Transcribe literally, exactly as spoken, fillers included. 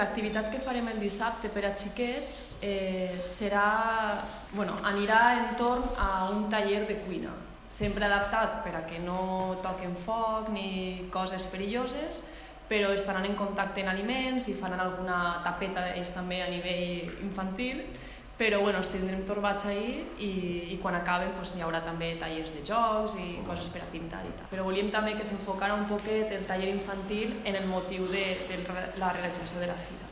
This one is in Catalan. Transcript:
L'activitat que farem el dissabte per a xiquets eh, serà, bueno, anirà entorn a un taller de cuina, sempre adaptat per a que no toquen foc ni coses perilloses, però estaran en contacte amb aliments i faran alguna tapeta ells també a nivell infantil, però bueno, els tindrem torbats ahir i, i quan acaben doncs, hi haurà també tallers de jocs i coses per a pintar i tal. Però volíem també que s'enfocara un poquet el taller infantil en el motiu de, de la realització de la fira.